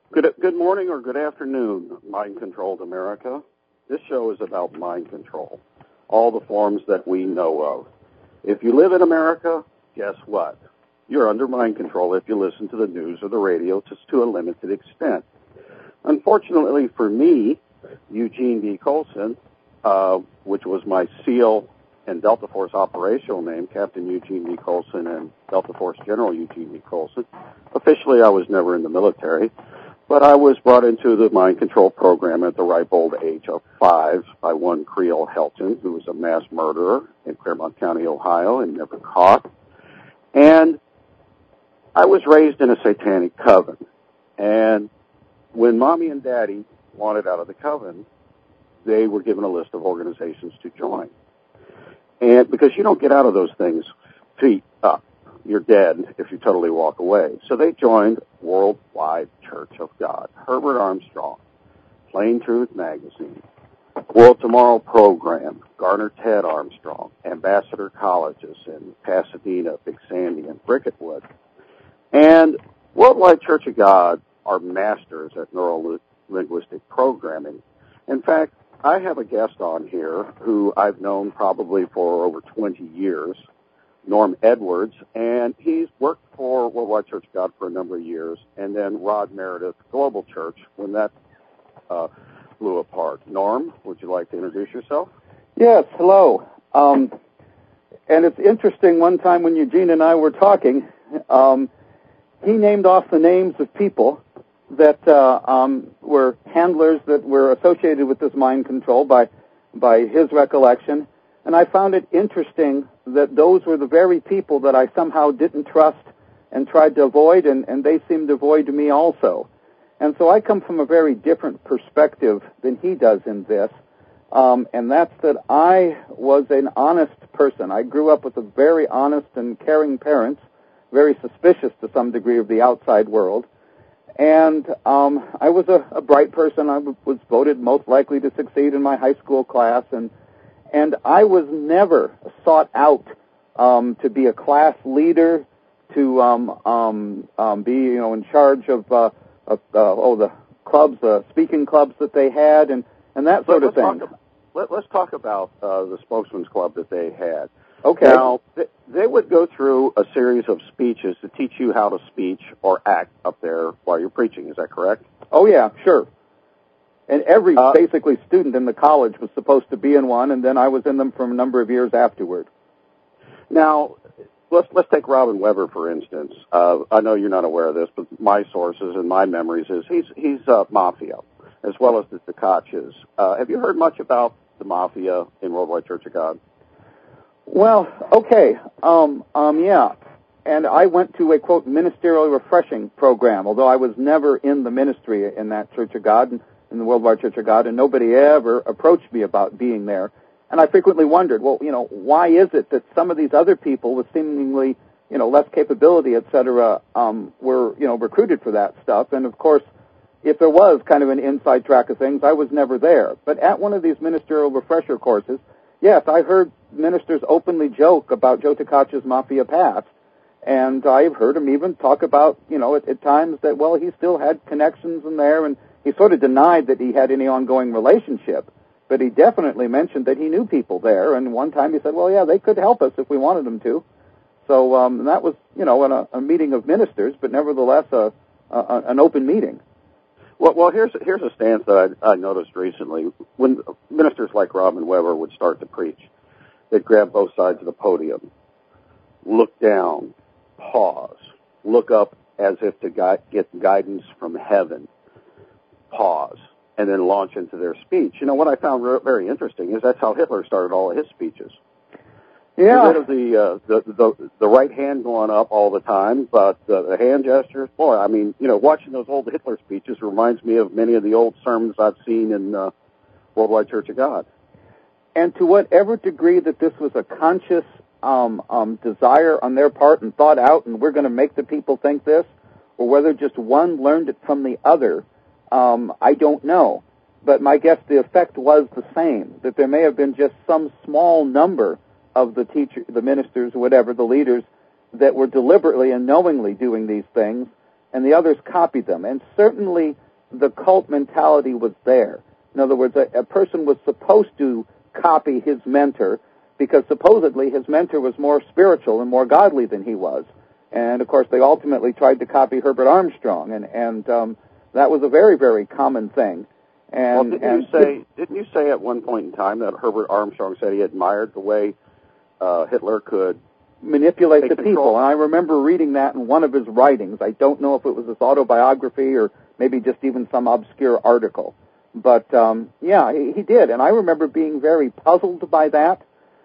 Good morning or good afternoon, mind-controlled America. This show is about mind control, all the forms that we know of. If you live in America, guess what? You're under mind control if you listen to the news or the radio, just to a limited extent. Unfortunately for me, Eugene B. Colson, which was my SEAL and Delta Force operational name, Captain Eugene B. Colson and Delta Force General Eugene B. Colson. Officially, I was never in the military, but I was brought into the mind control program at the ripe old age of 5 by one Creole Helton, who was a mass murderer in Claremont County, Ohio, and never caught. And I was raised in a satanic coven. And when Mommy and Daddy wanted out of the coven, they were given a list of organizations to join. And because you don't get out of those things feet up, you're dead if you totally walk away. So they joined Worldwide Church of God, Herbert Armstrong, Plain Truth Magazine, World Tomorrow Program, Garner Ted Armstrong, Ambassador Colleges in Pasadena, Big Sandy, and Bricketwood. And Worldwide Church of God are masters at neuro-linguistic programming. In fact, I have a guest on here who I've known probably for over 20 years, Norm Edwards, and he's worked for Worldwide Church of God for a number of years, and then Rod Meredith Global Church when that blew apart. Norm, would you like to introduce yourself? Yes, hello. And it's interesting, one time when Eugene and I were talking, he named off the names of people that were handlers that were associated with this mind control by his recollection. And I found it interesting that those were the very people that I somehow didn't trust and tried to avoid, and they seemed to avoid me also. And so I come from a very different perspective than he does in this, and that's that I was an honest person. I grew up with a very honest and caring parents, very suspicious to some degree of the outside world. And I was a bright person. I was voted most likely to succeed in my high school class, and I was never sought out to be a class leader, to be in charge of the clubs, speaking clubs that they had, and that sort of thing. Let's talk about the Spokesman's Club that they had. Okay. Now, they would go through a series of speeches to teach you how to speech or act up there while you're preaching. Is that correct? Oh, yeah, sure. And every, basically, student in the college was supposed to be in one, and then I was in them for a number of years afterward. Now, let's take Robin Weber, for instance. I know you're not aware of this, but my sources and my memories is he's Mafia, as well as the Tkachs. Have you heard much about the Mafia in Worldwide Church of God? Well, okay, yeah. And I went to a, quote, ministerial refreshing program, although I was never in the ministry in that Church of God, in the Worldwide Church of God, and nobody ever approached me about being there. And I frequently wondered, well, why is it that some of these other people with seemingly, less capability, et cetera, were, recruited for that stuff? And, of course, if there was kind of an inside track of things, I was never there. But at one of these ministerial refresher courses, yes, I heard ministers openly joke about Joe Tkach's Mafia past, and I've heard him even talk about, at times that, well, he still had connections in there, and he sort of denied that he had any ongoing relationship, but he definitely mentioned that he knew people there, and one time he said, well, yeah, they could help us if we wanted them to. So that was, in a meeting of ministers, but nevertheless an open meeting. Well, here's a stance that I noticed recently. When ministers like Robin Weber would start to preach, they'd grab both sides of the podium, look down, pause, look up as if to get guidance from heaven, pause, and then launch into their speech. What I found very interesting is that's how Hitler started all of his speeches. Yeah. Rid of the right hand going up all the time, but the hand gestures, boy, watching those old Hitler speeches reminds me of many of the old sermons I've seen in Worldwide Church of God. And to whatever degree that this was a conscious desire on their part and thought out, and we're going to make the people think this, or whether just one learned it from the other, I don't know. But my guess the effect was the same, that there may have been just some small number of the teachers, the ministers, whatever, the leaders, that were deliberately and knowingly doing these things, and the others copied them. And certainly the cult mentality was there. In other words, a person was supposed to copy his mentor because supposedly his mentor was more spiritual and more godly than he was. And, of course, they ultimately tried to copy Herbert Armstrong, and that was a very, very common thing. And, didn't you say at one point in time that Herbert Armstrong said he admired the way Hitler could manipulate the control? people? And I remember reading that in one of his writings. I don't know if it was his autobiography or maybe just even some obscure article. But, yeah, he did. And I remember being very puzzled by that.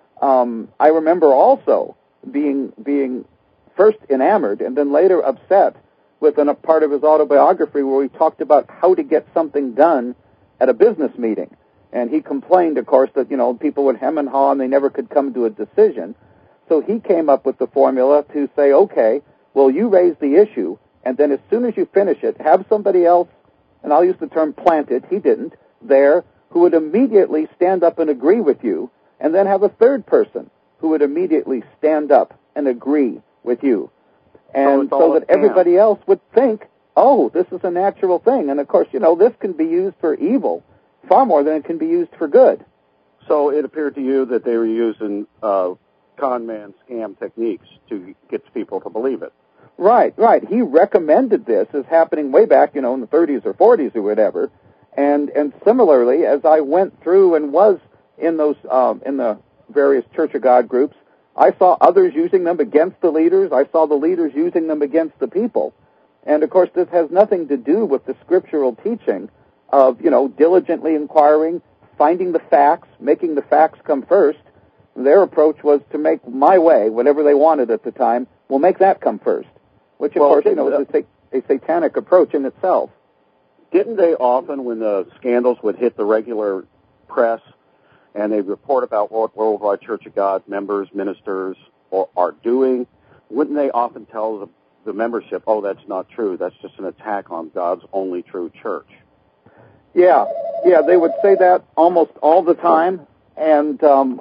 I remember also being first enamored and then later upset with a part of his autobiography where he talked about how to get something done at a business meeting. And he complained, of course, that, people would hem and haw and they never could come to a decision. So he came up with the formula to say, okay, well, you raise the issue, and then as soon as you finish it, have somebody else, and I'll use the term planted, he didn't, there, who would immediately stand up and agree with you, and then have a third person who would immediately stand up and agree with you. And so that everybody else would think, oh, this is a natural thing. And, of course, this can be used for evil far more than it can be used for good. So it appeared to you that they were using con man scam techniques to get people to believe it. Right. He recommended this as happening way back, in the 30s or 40s or whatever. And similarly, as I went through and was in those in the various Church of God groups, I saw others using them against the leaders. I saw the leaders using them against the people. And, of course, this has nothing to do with the scriptural teaching of, diligently inquiring, finding the facts, making the facts come first. Their approach was to make my way, whatever they wanted at the time, we'll make that come first, which, of course, is a satanic approach in itself. Didn't they often, when the scandals would hit the regular press, and they report about what Worldwide Church of God members, ministers are doing, wouldn't they often tell the membership, oh, that's not true, that's just an attack on God's only true church? Yeah, they would say that almost all the time, and,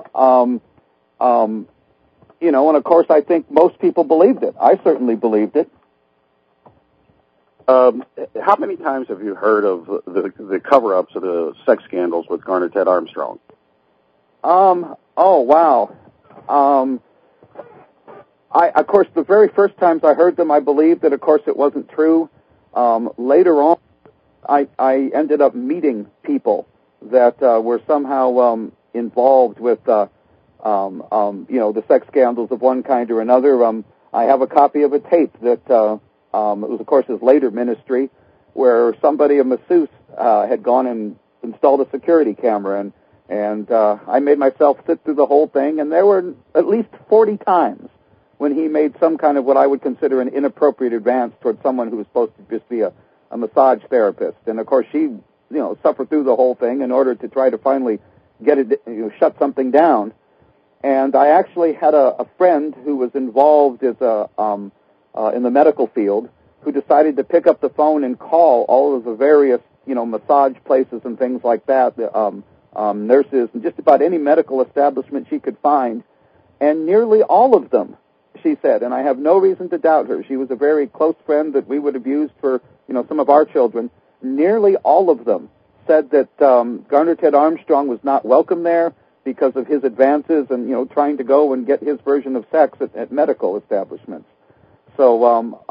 and of course I think most people believed it. I certainly believed it. How many times have you heard of the cover-ups of the sex scandals with Garner Ted Armstrong? Oh, wow. Of course, the very first times I heard them, I believed that, of course, it wasn't true. Later on, I ended up meeting people that were somehow involved with, the sex scandals of one kind or another. I have a copy of a tape that it was, of course, his later ministry, where somebody, a masseuse, had gone and installed a security camera, and I made myself sit through the whole thing, and there were at least 40 times when he made some kind of what I would consider an inappropriate advance towards someone who was supposed to just be a massage therapist. And, of course, she, suffered through the whole thing in order to try to finally get it, shut something down. And I actually had a friend who was involved as in the medical field who decided to pick up the phone and call all of the various, massage places and things like that, nurses, and just about any medical establishment she could find. And nearly all of them, she said, and I have no reason to doubt her, she was a very close friend that we would have used for, some of our children, nearly all of them said that Garner Ted Armstrong was not welcome there because of his advances and, trying to go and get his version of sex at medical establishments. So,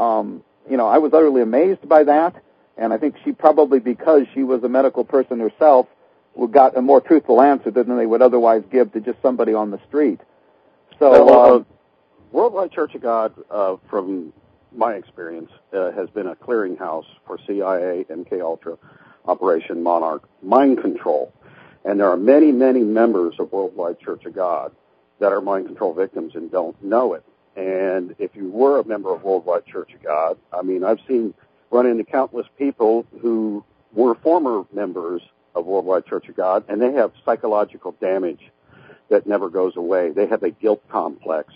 I was utterly amazed by that, and I think she probably, because she was a medical person herself, got a more truthful answer than they would otherwise give to just somebody on the street. So, Worldwide Church of God, from my experience, has been a clearinghouse for CIA, MKUltra, Operation Monarch, mind control. And there are many, many members of Worldwide Church of God that are mind control victims and don't know it. And if you were a member of Worldwide Church of God, I've run into countless people who were former members of Worldwide Church of God, and they have psychological damage that never goes away. They have a guilt complex,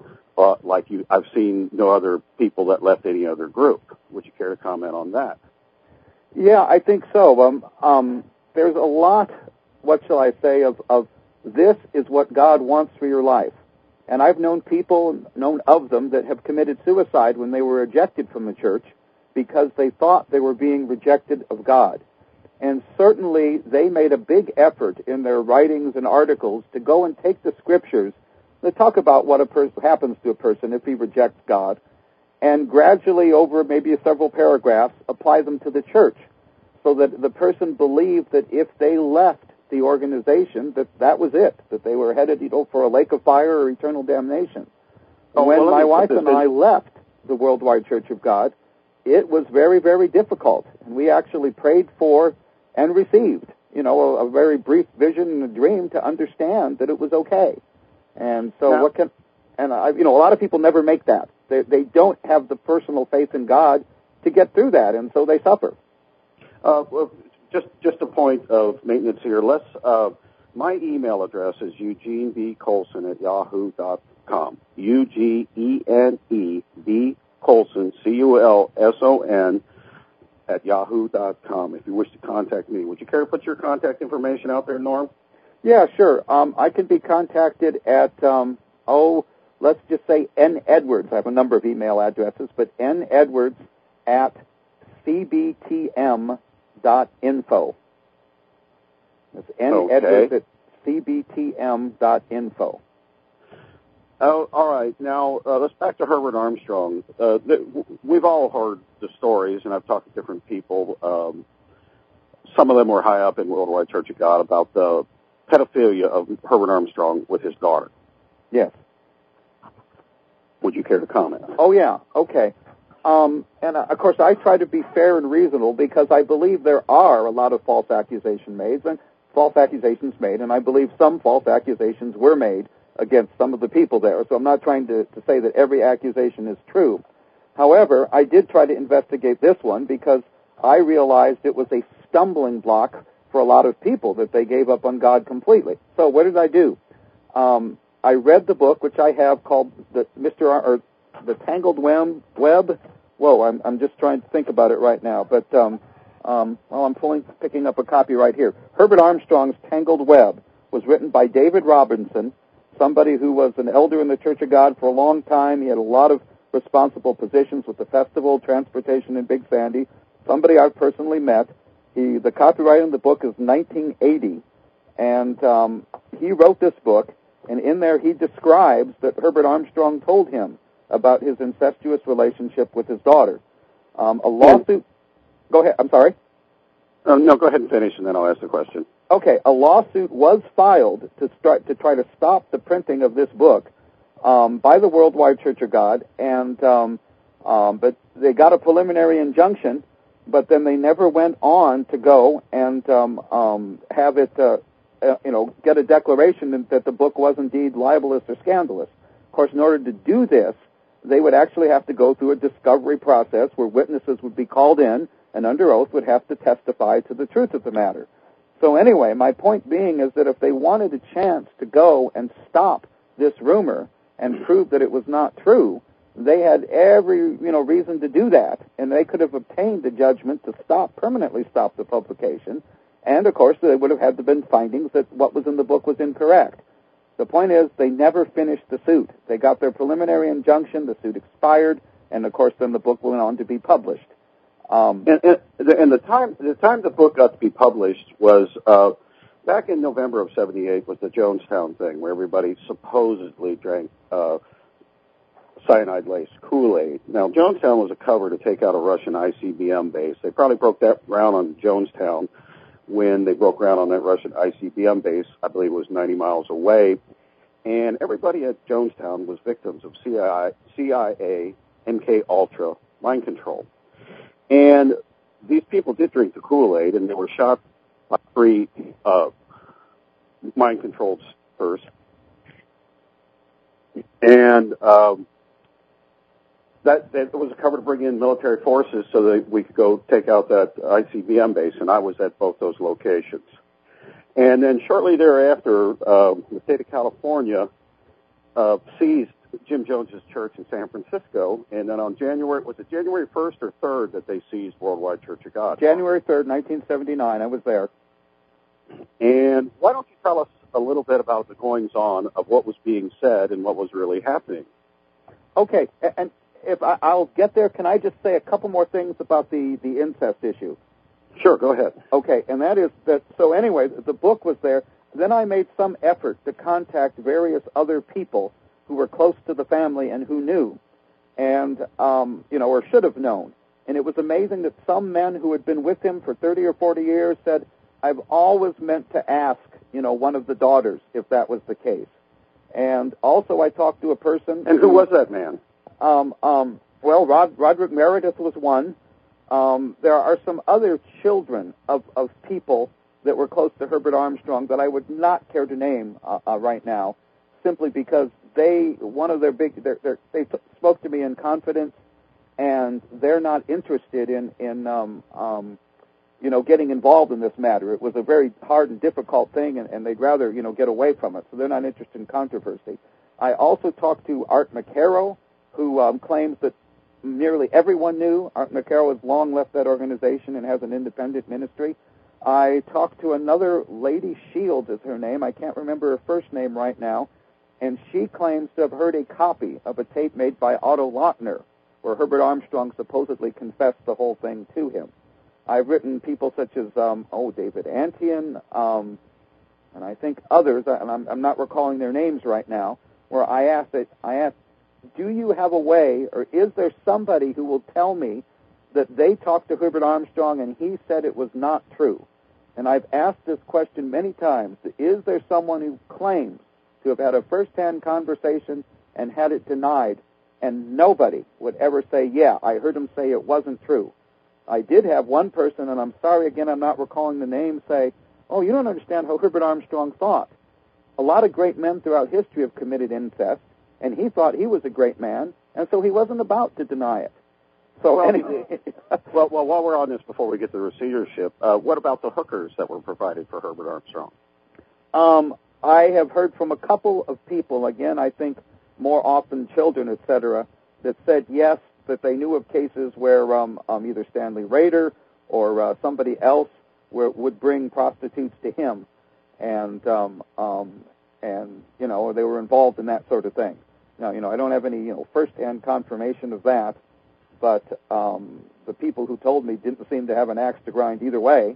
I've seen no other people that left any other group. Would you care to comment on that? Yeah, I think so. There's a lot, what shall I say, of this is what God wants for your life. And I've known of them that have committed suicide when they were ejected from the church because they thought they were being rejected of God. And certainly they made a big effort in their writings and articles to go and take the scriptures that talk about what happens to a person if he rejects God, and gradually over maybe several paragraphs apply them to the church, so that the person believed that if they left the organization, that was it, that they were headed for a lake of fire or eternal damnation. When my wife and I left the Worldwide Church of God, it was very, very difficult, and we actually prayed for and received, a very brief vision and a dream to understand that it was okay. And so a lot of people never make that. They don't have the personal faith in God to get through that, and so they suffer. Well, just a point of maintenance here. My email address is eugenebcolson@yahoo.com. EugeneBColson, CULSON, @yahoo.com. If you wish to contact me, would you care to put your contact information out there, Norm? Yeah, sure. I can be contacted at, let's just say N. Edwards. I have a number of email addresses, but N. Edwards at cbtm.info. That's N. Edwards at cbtm.info. Oh, all right. Now, let's back to Herbert Armstrong. We've all heard the stories, and I've talked to different people. Some of them were high up in Worldwide Church of God about the pedophilia of Herbert Armstrong with his daughter. Yes. Would you care to comment? Oh, yeah. Okay. And, of course, I try to be fair and reasonable because I believe there are a lot of false accusations made, and I believe some false accusations were made against some of the people there. So I'm not trying to say that every accusation is true. However, I did try to investigate this one because I realized it was a stumbling block for a lot of people, that they gave up on God completely. So what did I do? I read the book, which I have, called The Tangled Web. Whoa, I'm just trying to think about it right now. But I'm picking up a copy right here. Herbert Armstrong's Tangled Web was written by David Robinson, somebody who was an elder in the Church of God for a long time. He had a lot of responsible positions with the festival, transportation in Big Sandy, somebody I've personally met. The copyright on the book is 1980, and he wrote this book, and in there he describes that Herbert Armstrong told him about his incestuous relationship with his daughter. A lawsuit... Go ahead. I'm sorry? No, go ahead and finish, and then I'll ask the question. Okay, a lawsuit was filed to try to stop the printing of this book by the Worldwide Church of God, and but they got a preliminary injunction, but then they never went on to go and have it, get a declaration that the book was indeed libelous or scandalous. Of course, in order to do this, they would actually have to go through a discovery process where witnesses would be called in and under oath would have to testify to the truth of the matter. So anyway, my point being is that if they wanted a chance to go and stop this rumor and prove that it was not true, they had every, reason to do that, and they could have obtained a judgment to permanently stop the publication, and of course there would have had to been findings that what was in the book was incorrect. The point is, they never finished the suit. They got their preliminary injunction, the suit expired, and of course then the book went on to be published. And the time the book got to be published was back in November of '78 was the Jonestown thing, where everybody supposedly drank cyanide-laced Kool-Aid. Now, Jonestown was a cover to take out a Russian ICBM base. They probably broke that ground on Jonestown when they broke ground on that Russian ICBM base. I believe it was 90 miles away. And everybody at Jonestown was victims of CIA, MK-Ultra mind control. And these people did drink the Kool-Aid, and they were shot by 3 mind-controlled first. And that was a cover to bring in military forces so that we could go take out that ICBM base, and I was at both those locations. And then shortly thereafter, the state of California seized Jim Jones's church in San Francisco, and then on January 1st or 3rd that they seized Worldwide Church of God? January 3rd, 1979. I was there. And why don't you tell us a little bit about the goings-on of what was being said and what was really happening? Okay, and I'll get there, can I just say a couple more things about the incest issue? Sure, go ahead. Okay, and that is that, so anyway, the book was there. Then I made some effort to contact various other people who were close to the family and who knew, and, or should have known. And it was amazing that some men who had been with him for 30 or 40 years said, I've always meant to ask, one of the daughters if that was the case. And also I talked to a person... And who was that man? Roderick Meredith was one. There are some other children of people that were close to Herbert Armstrong that I would not care to name right now, simply because they spoke to me in confidence, and they're not interested in getting involved in this matter. It was a very hard and difficult thing, and they'd rather get away from it. So they're not interested in controversy. I also talked to Art McCarrow, who claims that nearly everyone knew. Art McCarrow has long left that organization and has an independent ministry. I talked to another Lady Shields is her name. I can't remember her first name right now. And she claims to have heard a copy of a tape made by Otto Lochner, where Herbert Armstrong supposedly confessed the whole thing to him. I've written people such as, David Antian, and I think others, and I'm not recalling their names right now, where I asked, do you have a way, or is there somebody who will tell me that they talked to Herbert Armstrong and he said it was not true? And I've asked this question many times. Is there someone who claims to have had a first-hand conversation and had it denied, and nobody would ever say, yeah, I heard him say it wasn't true? I did have one person, and I'm sorry, again, I'm not recalling the name, say, oh, you don't understand how Herbert Armstrong thought. A lot of great men throughout history have committed incest, and he thought he was a great man, and so he wasn't about to deny it. So anyway. Well, while we're on this, before we get to the receivership, what about the hookers that were provided for Herbert Armstrong? I have heard from a couple of people, again, I think more often children, etc., that said yes, that they knew of cases where either Stanley Rader or somebody else would bring prostitutes to him, and they were involved in that sort of thing. Now, I don't have any first-hand confirmation of that, but the people who told me didn't seem to have an axe to grind either way.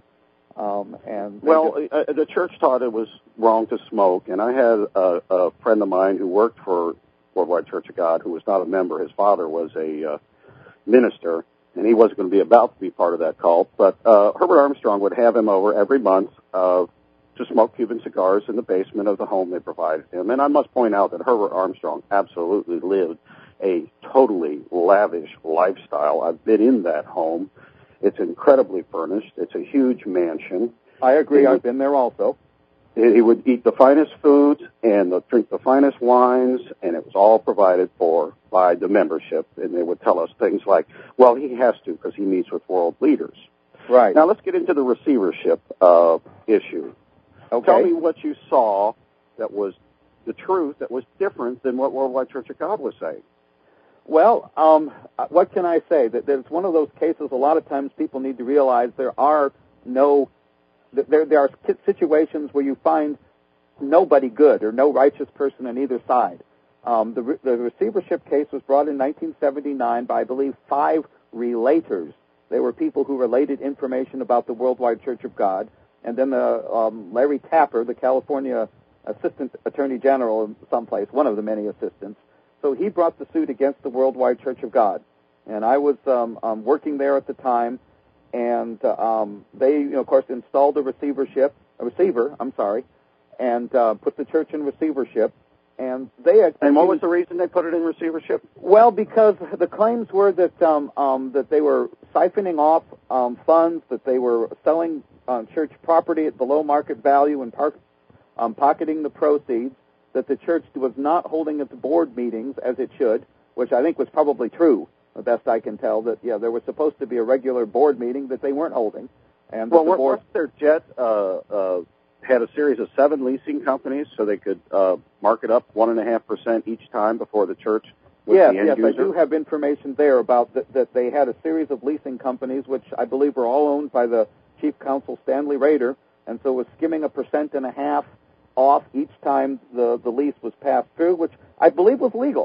The church thought it was wrong to smoke, and I had a friend of mine who worked for Worldwide Church of God who was not a member. His father was a minister, and he wasn't going to be about to be part of that cult. But Herbert Armstrong would have him over every month to smoke Cuban cigars in the basement of the home they provided him. And I must point out that Herbert Armstrong absolutely lived a totally lavish lifestyle. I've been in that home. It's incredibly furnished. It's a huge mansion. I agree. I've been there also. He would eat the finest foods and drink the finest wines, and it was all provided for by the membership. And they would tell us things like, well, he has to because he meets with world leaders. Right. Now, let's get into the receivership issue. Okay. Tell me what you saw that was the truth that was different than what Worldwide Church of God was saying. Well, what can I say? That it's one of those cases, a lot of times people need to realize there are situations where you find nobody good or no righteous person on either side. The receivership case was brought in 1979 by, I believe, 5 relators. They were people who related information about the Worldwide Church of God. And then Larry Tapper, the California Assistant Attorney General someplace, one of the many assistants, so he brought the suit against the Worldwide Church of God. And I was working there at the time, and they, of course, installed a receiver, and put the church in receivership. And what was the reason they put it in receivership? Well, because the claims were that that they were siphoning off funds, that they were selling church property at below market value and pocketing the proceeds, that the church was not holding its board meetings as it should, which I think was probably true, the best I can tell, that, there was supposed to be a regular board meeting that they weren't holding. And wasn't their jet had a series of 7 leasing companies so they could mark it up 1.5% each time before the church was the end user? Yes, I do have information there about that they had a series of leasing companies, which I believe were all owned by the chief counsel, Stanley Rader, and so was skimming 1.5% off each time the lease was passed through, which I believe was legal.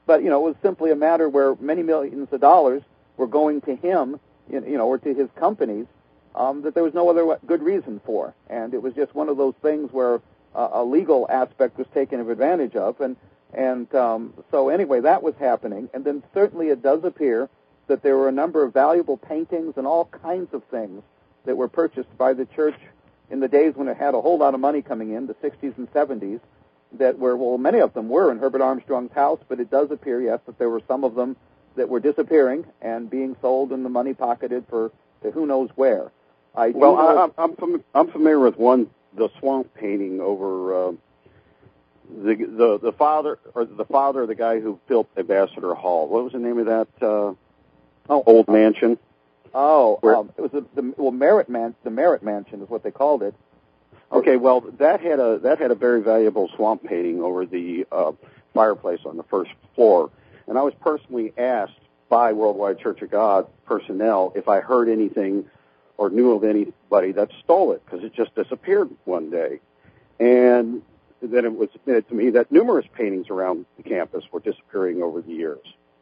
But, it was simply a matter where many millions of dollars were going to him, or to his companies, that there was no other good reason for. And it was just one of those things where a legal aspect was taken advantage of. And so anyway, that was happening. And then certainly it does appear that there were a number of valuable paintings and all kinds of things that were purchased by the church in the days when it had a whole lot of money coming in, the 60s and 70s, that were, well, many of them were in Herbert Armstrong's house, but it does appear, yes, that there were some of them that were disappearing and being sold and the money pocketed to who knows where. I'm familiar with the swamp painting over the father of the guy who built Ambassador Hall. What was the name of that old mansion? Oh, it was the Merritt Mansion is what they called it. Okay, well, that had a very valuable swamp painting over the fireplace on the first floor, and I was personally asked by Worldwide Church of God personnel if I heard anything or knew of anybody that stole it, because it just disappeared one day. And then it was admitted to me that numerous paintings around the campus were disappearing over the years.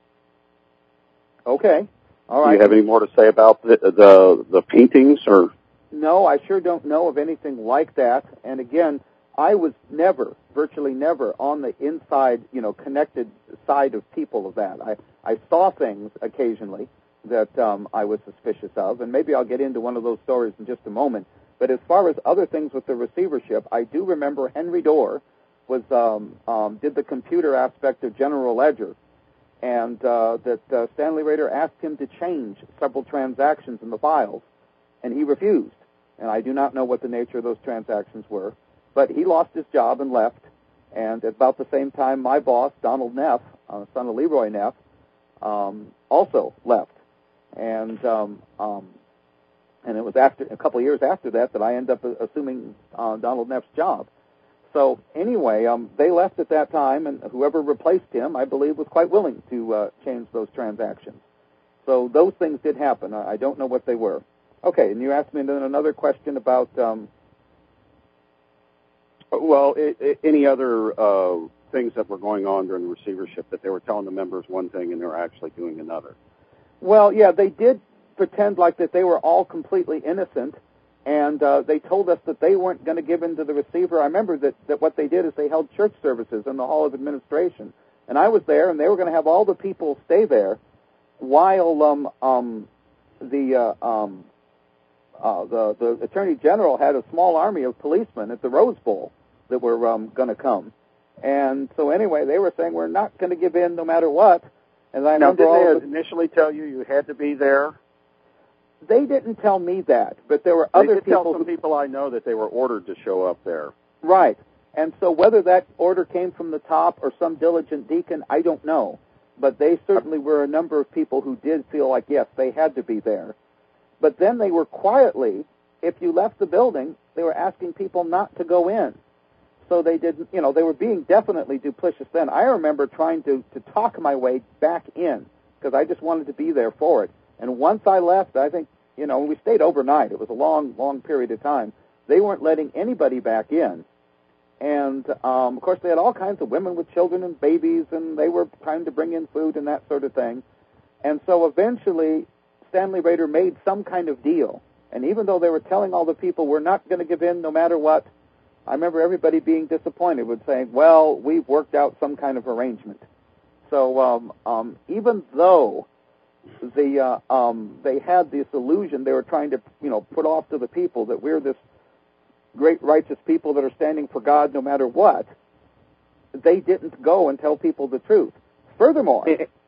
Okay, all right. Do you have any more to say about the paintings, or? No, I sure don't know of anything like that. And again, I was virtually never on the inside, connected side of people of that. I saw things occasionally that I was suspicious of, and maybe I'll get into one of those stories in just a moment. But as far as other things with the receivership, I do remember Henry Dorr did the computer aspect of General Ledger, and that Stanley Rader asked him to change several transactions in the files, and he refused. And I do not know what the nature of those transactions were. But he lost his job and left. And at about the same time, my boss, Donald Neff, son of Leroy Neff, also left. And it was a couple of years after that I ended up assuming Donald Neff's job. So anyway, they left at that time, and whoever replaced him, I believe, was quite willing to change those transactions. So those things did happen. I don't know what they were. Okay, and you asked me then another question about... any other things that were going on during the receivership, that they were telling the members one thing and they were actually doing another. Well, yeah, they did pretend like that they were all completely innocent, and they told us that they weren't going to give in to the receiver. I remember that what they did is they held church services in the Hall of Administration, and I was there, and they were going to have all the people stay there while the Attorney General had a small army of policemen at the Rose Bowl that were going to come. And so anyway, they were saying, we're not going to give in no matter what. And I now, did they initially tell you had to be there? They didn't tell me that, but there were other people... They did tell some people I know that they were ordered to show up there. Right. And so whether that order came from the top or some diligent deacon, I don't know. But they certainly were a number of people who did feel like, yes, they had to be there. But then they were quietly, if you left the building, they were asking people not to go in. So they didn't, they were being definitely duplicitous then. I remember trying to talk my way back in because I just wanted to be there for it. And once I left, I think, we stayed overnight. It was a long, long period of time. They weren't letting anybody back in. And, of course, they had all kinds of women with children and babies, and they were trying to bring in food and that sort of thing. And so eventually Stanley Rader made some kind of deal. And even though they were telling all the people, we're not going to give in no matter what, I remember everybody being disappointed with saying, well, we've worked out some kind of arrangement. So even though they had this illusion they were trying to, put off to the people that we're this great righteous people that are standing for God no matter what, they didn't go and tell people the truth. Furthermore,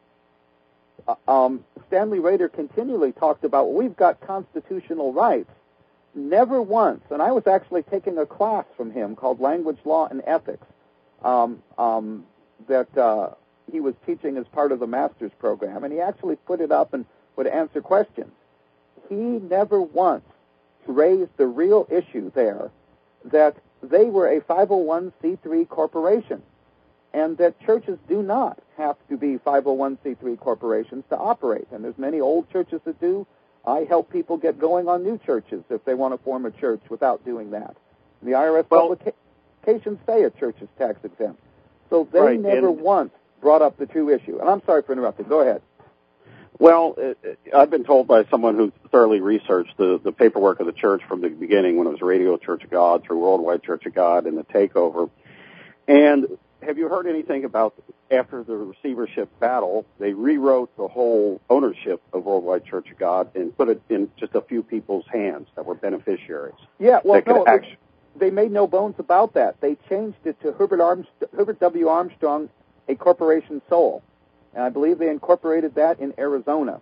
Stanley Rader continually talked about, well, we've got constitutional rights. Never once, and I was actually taking a class from him called Language, Law, and Ethics that he was teaching as part of the master's program, and he actually put it up and would answer questions. He never once raised the real issue there that they were a 501c3 corporation and that churches do not have to be 501c3 corporations to operate, and there's many old churches that do. I help people get going on new churches if they want to form a church without doing that. The IRS publications say a church is tax exempt. So they never once brought up the true issue. And I'm sorry for interrupting. Go ahead. Well, I've been told by someone who thoroughly researched the paperwork of the church from the beginning, when it was Radio Church of God through Worldwide Church of God and the takeover. And have you heard anything about after the receivership battle, they rewrote the whole ownership of Worldwide Church of God and put it in just a few people's hands that were beneficiaries? Yeah, well, no, they made no bones about that. They changed it to Herbert W. Armstrong, a corporation sole. And I believe they incorporated that in Arizona.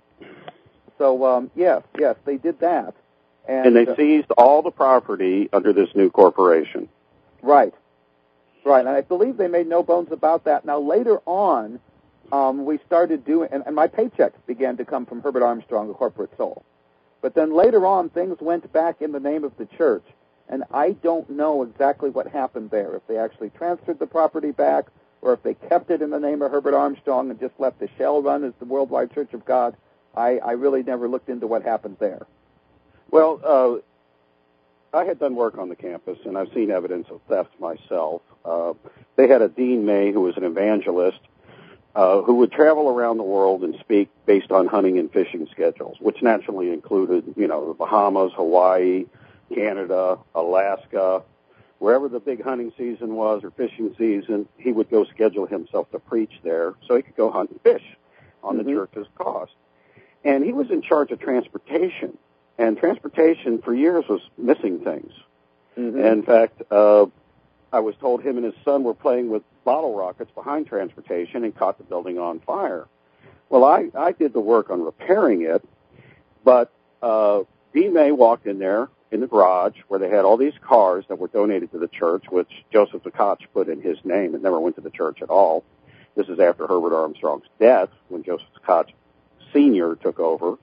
So, yes, they did that. And they seized all the property under this new corporation. Right. And I believe they made no bones about that. Now, later on, we started doing, and my paychecks began to come from Herbert Armstrong, the corporate sole. But then later on, things went back in the name of the church. And I don't know exactly what happened there, if they actually transferred the property back, or if they kept it in the name of Herbert Armstrong and just let the shell run as the Worldwide Church of God. I really never looked into what happened there. Well, I had done work on the campus, and I've seen evidence of theft myself. They had a Dean May, who was an evangelist, who would travel around the world and speak based on hunting and fishing schedules, which naturally included, the Bahamas, Hawaii, Canada, Alaska. Wherever the big hunting season was or fishing season, he would go schedule himself to preach there so he could go hunt and fish on the church's cost. And he was in charge of transportation. And transportation for years was missing things. Mm-hmm. And in fact, I was told him and his son were playing with bottle rockets behind transportation and caught the building on fire. Well, I did the work on repairing it, but Dean May walked in there in the garage where they had all these cars that were donated to the church, which Joseph Tkach put in his name and never went to the church at all. This is after Herbert Armstrong's death, when Joseph Tkach Sr. took over,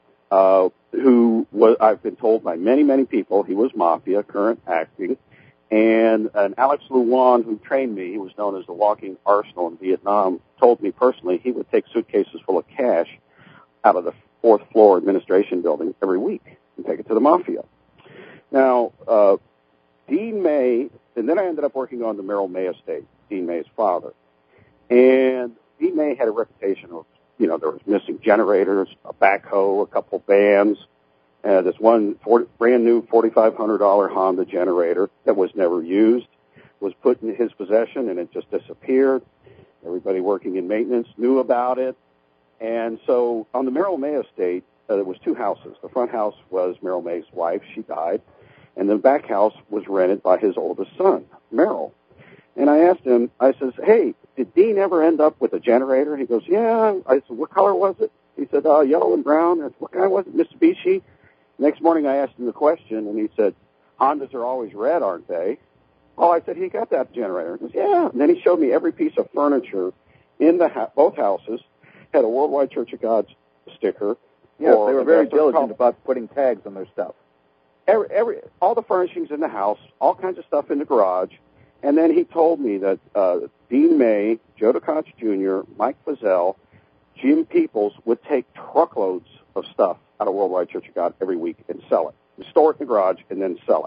who was, I've been told by many, many people, he was mafia, current acting, and Alex Luan, who trained me, he was known as the walking arsenal in Vietnam, told me personally he would take suitcases full of cash out of the fourth floor administration building every week and take it to the mafia. Now, Dean May, and then I ended up working on the Merrill May estate, Dean May's father. And Dean May had a reputation of, there was missing generators, a backhoe, a couple vans, this one brand new $4,500 Honda generator that was never used was put in his possession, and it just disappeared. Everybody working in maintenance knew about it. And so on the Merrill May estate, there was two houses. The front house was Merrill May's wife. She died. And the back house was rented by his oldest son, Merrill. And I asked him, I says, hey, did Dean ever end up with a generator? He goes, yeah. I said, what color was it? He said, yellow and brown. I said, what kind was it, Mitsubishi? Next morning I asked him the question, and he said, Hondas are always red, aren't they? Oh, I said, he got that generator. He goes, yeah. And then he showed me every piece of furniture in both houses had a Worldwide Church of God sticker. Yes, they were very diligent about putting tags on their stuff. All the furnishings in the house, all kinds of stuff in the garage. And then he told me that Dean May, Joe Tkach Jr., Mike Fazell, Jim Peoples would take truckloads of stuff out of Worldwide Church of God every week and sell it. Store it in the garage and then sell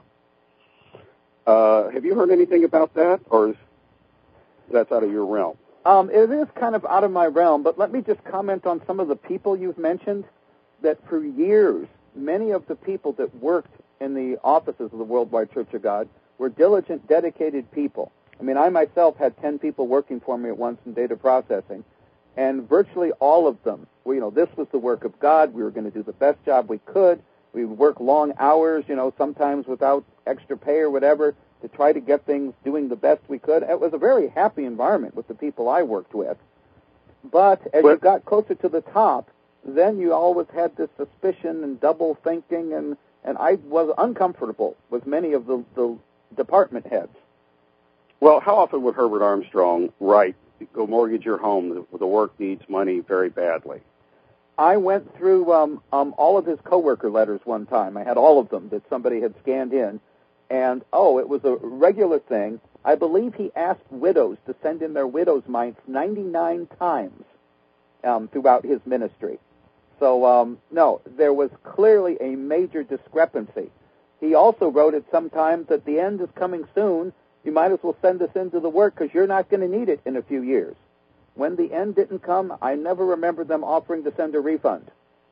it. Have you heard anything about that, or that's out of your realm? It is kind of out of my realm, but let me just comment on some of the people you've mentioned, that for years, many of the people that worked in the offices of the Worldwide Church of God were diligent, dedicated people. I mean, I myself had 10 people working for me at once in data processing, and virtually all of them, this was the work of God. We were going to do the best job we could. We would work long hours, sometimes without extra pay or whatever, to try to get things doing the best we could. It was a very happy environment with the people I worked with. But as you got closer to the top, then you always had this suspicion and double thinking, and I was uncomfortable with many of the department heads. Well, how often would Herbert Armstrong write, go mortgage your home, the work needs money very badly? I went through all of his coworker letters one time. I had all of them that somebody had scanned in. And, it was a regular thing. I believe he asked widows to send in their widow's mites 99 times throughout his ministry. So, no, there was clearly a major discrepancy. He also wrote at some times that the end is coming soon. You might as well send us into the work because you're not going to need it in a few years. when the end didn't come, I never remember them offering to send a refund.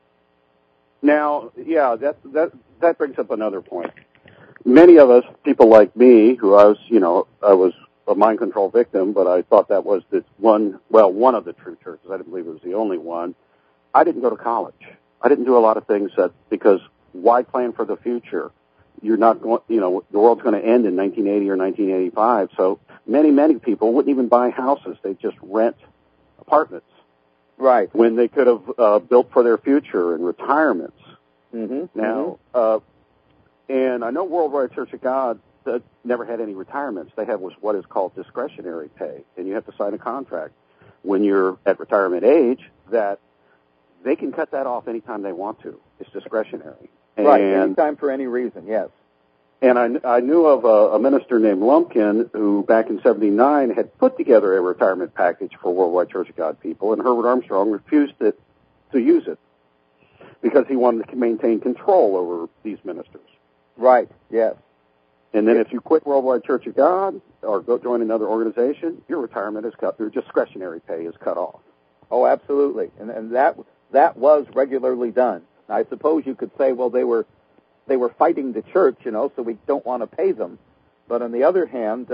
Now, yeah, that brings up another point. Many of us, people like me, who I was a mind control victim, but I thought that was one of the true churches. I didn't believe it was the only one. I didn't go to college. I didn't do a lot of things because why plan for the future? You're not going, the world's going to end in 1980 or 1985. So many people wouldn't even buy houses. They'd just rent apartments. Right. When they could have built for their future and retirements. Mm-hmm. Now, and I know Worldwide Church of God never had any retirements. They had what is called discretionary pay, and you have to sign a contract when you're at retirement age that they can cut that off anytime they want to. It's discretionary. Right, anytime for any reason, yes. And I knew of a minister named Lumpkin who back in 79 had put together a retirement package for Worldwide Church of God people, and Herbert Armstrong refused to use it because he wanted to maintain control over these ministers. Right, yes. And then if you quit Worldwide Church of God or go join another organization, your retirement is cut, your discretionary pay is cut off. Oh, absolutely. And that was regularly done. I suppose you could say, well, they were fighting the church, so we don't want to pay them. But on the other hand,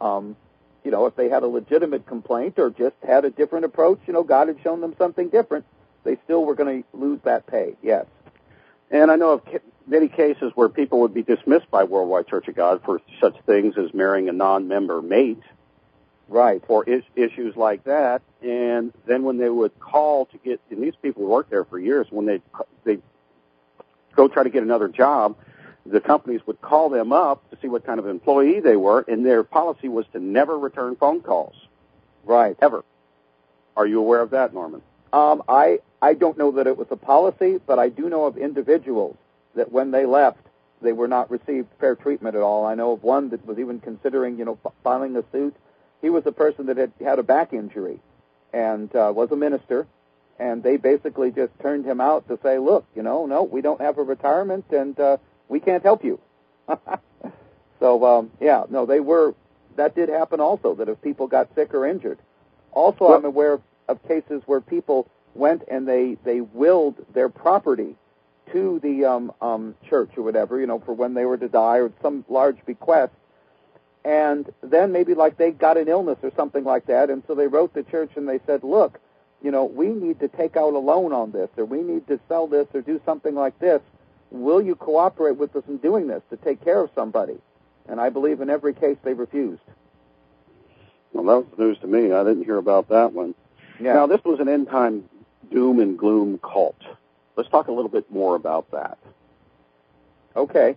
if they had a legitimate complaint or just had a different approach, God had shown them something different, they still were going to lose that pay, yes. And I know of many cases where people would be dismissed by Worldwide Church of God for such things as marrying a non-member mate. Right. Or issues like that. And then when they would call to get, and these people worked there for years, when they go try to get another job, the companies would call them up to see what kind of employee they were, and their policy was to never return phone calls. Right. Ever. Are you aware of that, Norman? I don't know that it was a policy, but I do know of individuals that when they left, they were not received fair treatment at all. I know of one that was even considering, filing a suit. He was a person that had a back injury and was a minister, and they basically just turned him out to say, look, no, we don't have a retirement, and we can't help you. So, that did happen also, that if people got sick or injured. Also, I'm aware of cases where people went and they willed their property to the church or whatever, for when they were to die or some large bequest. And then maybe they got an illness or something like that, and so they wrote the church and they said, look, we need to take out a loan on this, or we need to sell this or do something like this. Will you cooperate with us in doing this to take care of somebody? And I believe in every case they refused. Well, that was news to me. I didn't hear about that one. Yeah. Now, this was an end-time doom and gloom cult. Let's talk a little bit more about that. Okay.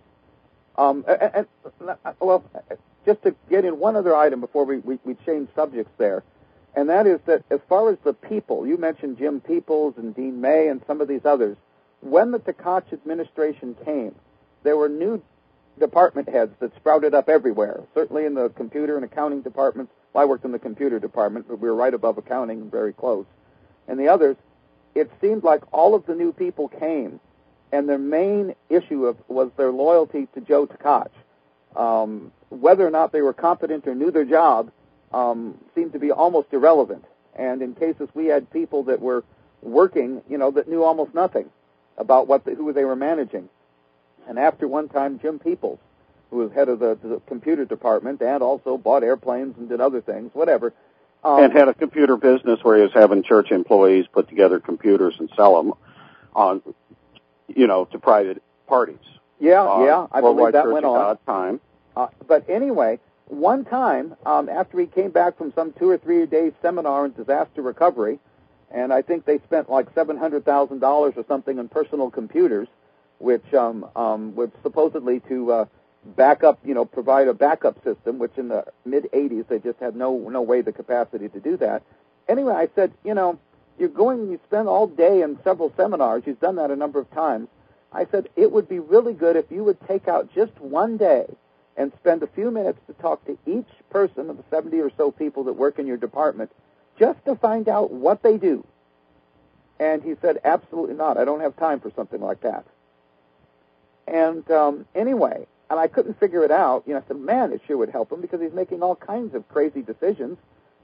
Just to get in one other item before we change subjects there, and that is that as far as the people, you mentioned Jim Peoples and Dean May and some of these others, when the Tkach administration came, there were new department heads that sprouted up everywhere, certainly in the computer and accounting departments. Well, I worked in the computer department, but we were right above accounting and very close. And the others, it seemed like all of the new people came, and their main issue was their loyalty to Joe Tkach. Whether or not they were competent or knew their job seemed to be almost irrelevant. And in cases we had people that were working, that knew almost nothing about who they were managing. And after one time, Jim Peoples, who was head of the computer department and also bought airplanes and did other things, whatever. And had a computer business where he was having church employees put together computers and sell them on, to private parties. Yeah, I believe that went on. Time. But anyway, one time, after he came back from some 2 or 3 days seminar in disaster recovery, and I think they spent like $700,000 or something on personal computers, which was supposedly to back up, provide a backup system, which in the mid-'80s they just had no way the capacity to do that. Anyway, I said, you're going, you spend all day in several seminars, you've done that a number of times. I said, it would be really good if you would take out just one day and spend a few minutes to talk to each person of the 70 or so people that work in your department just to find out what they do. And he said, absolutely not. I don't have time for something like that. And anyway, and I couldn't figure it out. I said, man, it sure would help him because he's making all kinds of crazy decisions.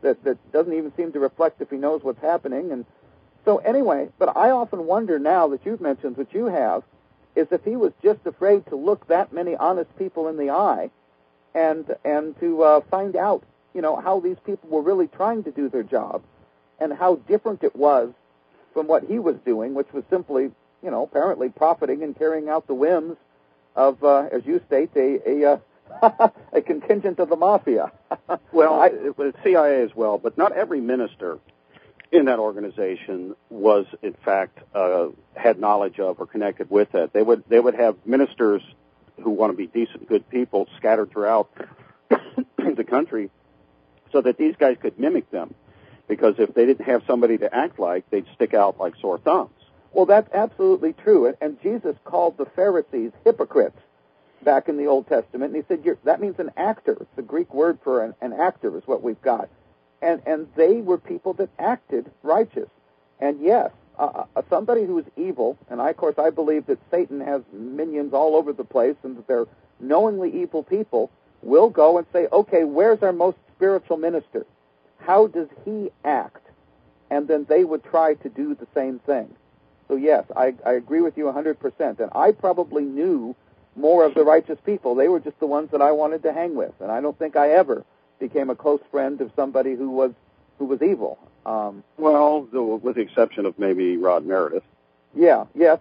that doesn't even seem to reflect if he knows what's happening. And so anyway, but I often wonder now that you've mentioned what you have, is if he was just afraid to look that many honest people in the eye and to find out, how these people were really trying to do their job and how different it was from what he was doing, which was simply, apparently profiting and carrying out the whims of, as you state, a contingent of the mafia. Well, it was CIA as well, but not every minister in that organization was, in fact, had knowledge of or connected with it. They would have ministers who want to be decent, good people scattered throughout the country so that these guys could mimic them. Because if they didn't have somebody to act like, they'd stick out like sore thumbs. Well, that's absolutely true. And Jesus called the Pharisees hypocrites back in the Old Testament. And he said, that means an actor. It's the Greek word for an actor is what we've got. And they were people that acted righteous. And yes, somebody who is evil, and of course I believe that Satan has minions all over the place and that they're knowingly evil people, will go and say, okay, where's our most spiritual minister? How does he act? And then they would try to do the same thing. So yes, I agree with you 100%. And I probably knew more of the righteous people. They were just the ones that I wanted to hang with. And I don't think I ever became a close friend of somebody who was evil. Well, with the exception of maybe Rod Meredith. Yeah, yes.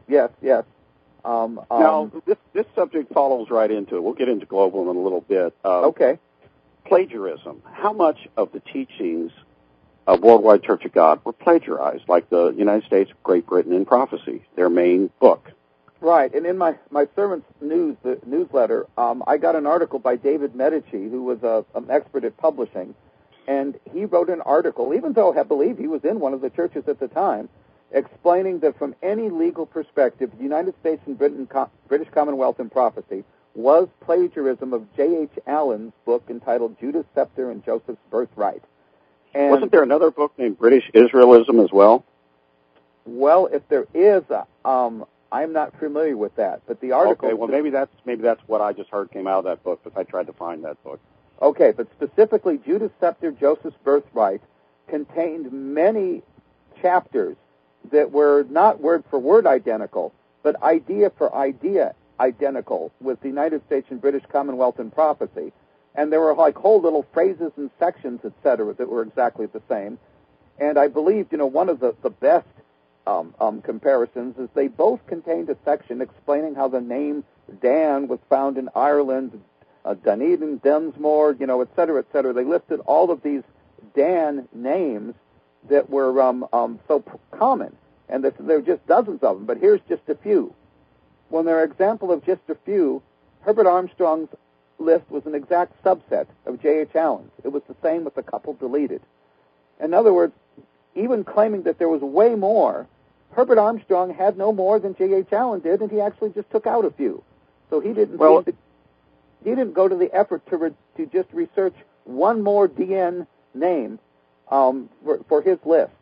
Now, this subject follows right into it. We'll get into global in a little bit. Okay. Plagiarism. How much of the teachings of Worldwide Church of God were plagiarized, like the United States, Great Britain, and Prophecy, their main book? Right, and in my Servants newsletter, I got an article by David Medici, who was an expert at publishing, and he wrote an article, even though I believe he was in one of the churches at the time, explaining that from any legal perspective, the United States and British Commonwealth and Prophecy was plagiarism of J.H. Allen's book entitled Judas Scepter and Joseph's Birthright. And wasn't there another book named British Israelism as well? Well, if there is, I'm not familiar with that. But the article. Okay, well maybe that's what I just heard came out of that book, because I tried to find that book. Okay, but specifically, Judas Scepter, Joseph's Birthright contained many chapters that were not word for word identical, but idea for idea identical with the United States and British Commonwealth and Prophecy. And there were like whole little phrases and sections, etc., that were exactly the same. And I believe, one of the best comparisons is they both contained a section explaining how the name Dan was found in Ireland, Dunedin, Dunsmore, etc., etc. They listed all of these Dan names that were so common, and there are just dozens of them, but here's just a few. When they're an example of just a few, Herbert Armstrong's list was an exact subset of J.H. Allen's. It was the same with a couple deleted. In other words, even claiming that there was way more, Herbert Armstrong had no more than J.H. Allen did, and he actually just took out a few. So he didn't he didn't go to the effort to just research one more DN name for his list.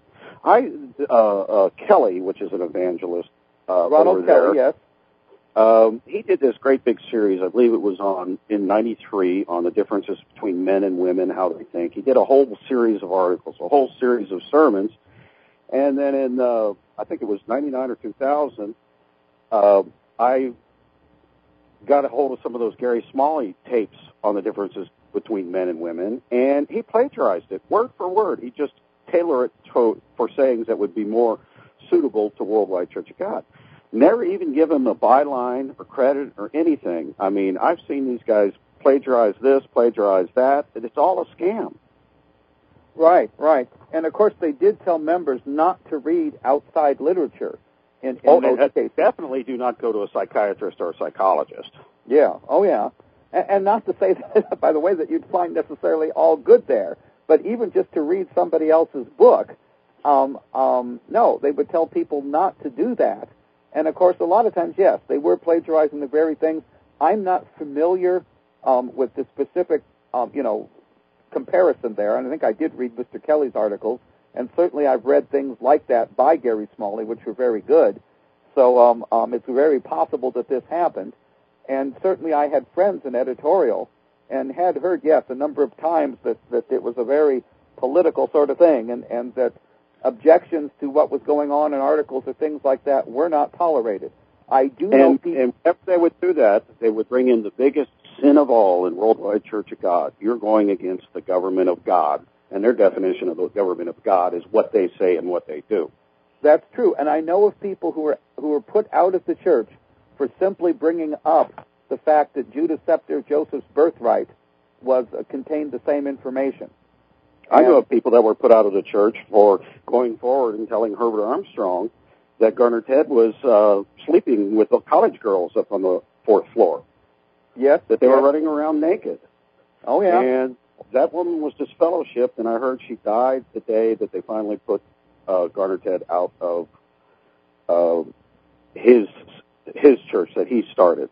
Kelly, which is an evangelist, Ronald Kelly, yes. He did this great big series, I believe it was in 93, on the differences between men and women, how they think. He did a whole series of articles, a whole series of sermons. And then in, I think it was 99 or 2000, I got a hold of some of those Gary Smalley tapes on the differences between men and women, and he plagiarized it word for word. He just tailored it for sayings that would be more suitable to Worldwide Church of God. Never even give him a byline or credit or anything. I mean, I've seen these guys plagiarize this, plagiarize that, and it's all a scam. Right. And, of course, they did tell members not to read outside literature. In most cases. Definitely do not go to a psychiatrist or a psychologist. Yeah, and not to say that, by the way, that you'd find necessarily all good there, but even just to read somebody else's book, no, they would tell people not to do that. And, of course, a lot of times, yes, they were plagiarizing the very things. I'm not familiar with the specific, comparison there, and I think I did read Mr. Kelly's articles, and certainly I've read things like that by Gary Smalley, which were very good. So it's very possible that this happened. And certainly I had friends in editorial and had heard, yes, a number of times that it was a very political sort of thing, and that objections to what was going on in articles or things like that were not tolerated. I do know people... And if they would do that, they would bring in the biggest sin of all in Worldwide Church of God. You're going against the government of God, and their definition of the government of God is what they say and what they do. That's true, and I know of people who were put out of the church for simply bringing up the fact that Judas Scepter, Joseph's birthright, contained the same information. I know of people that were put out of the church for going forward and telling Herbert Armstrong that Garner Ted was sleeping with the college girls up on the 4th floor. Yes. That they were running around naked. Oh, yeah. And that woman was disfellowshipped, and I heard she died the day that they finally put Garner Ted out of his church that he started.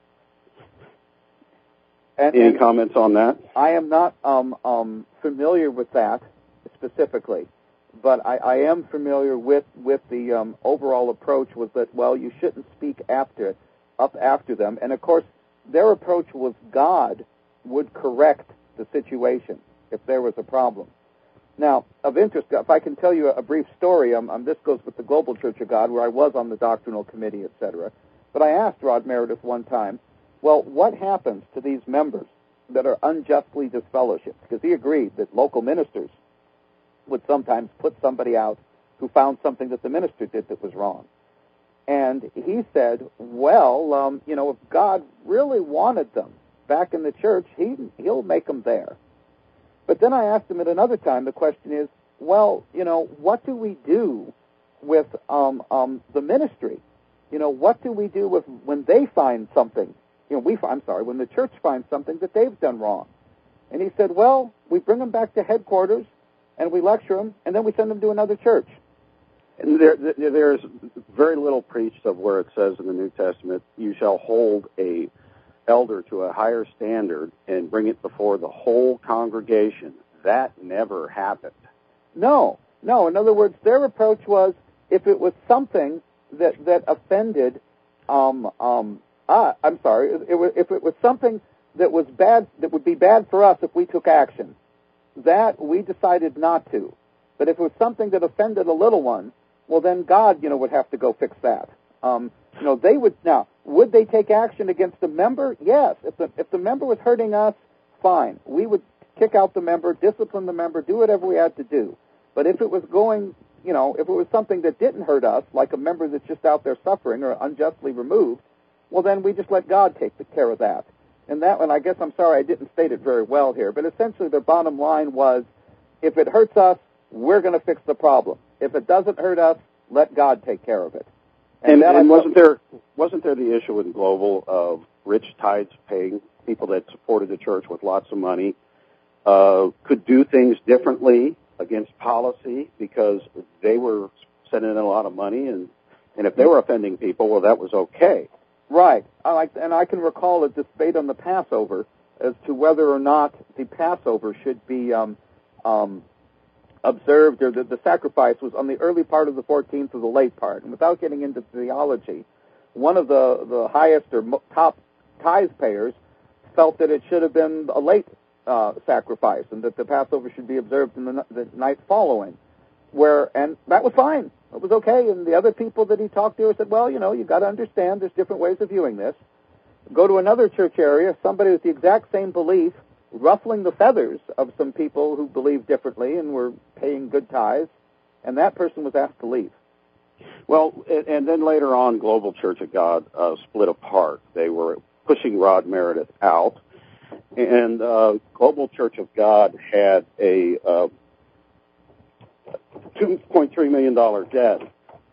Any comments on that? I am not familiar with that specifically, but I am familiar with the overall approach was that, well, you shouldn't speak up after them. And, of course, their approach was God would correct the situation if there was a problem. Now, of interest, if I can tell you a brief story, this goes with the Global Church of God, where I was on the doctrinal committee, etc. But I asked Rod Meredith one time, well, what happens to these members that are unjustly disfellowshipped? Because he agreed that local ministers would sometimes put somebody out who found something that the minister did that was wrong. And he said, well, if God really wanted them back in the church, he'll make them there. But then I asked him at another time, the question is, well, what do we do with the ministry? What do we do when they find something? When the church finds something that they've done wrong. And he said, well, we bring them back to headquarters, and we lecture them, and then we send them to another church. And there's very little preached of where it says in the New Testament, you shall hold a elder to a higher standard and bring it before the whole congregation. That never happened. No. In other words, their approach was, if it was something that offended, if it was something that was bad, that would be bad for us if we took action, that we decided not to. But if it was something that offended a little one, well, then God, would have to go fix that. They would. Now, would they take action against a member? Yes. If the member was hurting us, fine. We would kick out the member, discipline the member, do whatever we had to do. But if it was if it was something that didn't hurt us, like a member that's just out there suffering or unjustly removed, well, then we just let God take care of that. And that one, I guess, I'm sorry I didn't state it very well here, but essentially their bottom line was, if it hurts us, we're going to fix the problem. If it doesn't hurt us, let God take care of it. And wasn't there the issue in Global of rich tithes paying people that supported the church with lots of money could do things differently against policy because they were sending in a lot of money, and if they were offending people, well, that was okay. Right. And I can recall a debate on the Passover as to whether or not the Passover should be observed, or the sacrifice was on the early part of the 14th or the late part. And without getting into theology, one of the highest or top tithe payers felt that it should have been a late sacrifice, and that the Passover should be observed in the night following. And that was fine. It was okay. And the other people that he talked to said, well, you've got to understand there's different ways of viewing this. Go to another church area, somebody with the exact same belief, ruffling the feathers of some people who believed differently and were paying good tithes, and that person was asked to leave. Well, and then later on, Global Church of God split apart. They were pushing Rod Meredith out, and Global Church of God had a $2.3 million debt.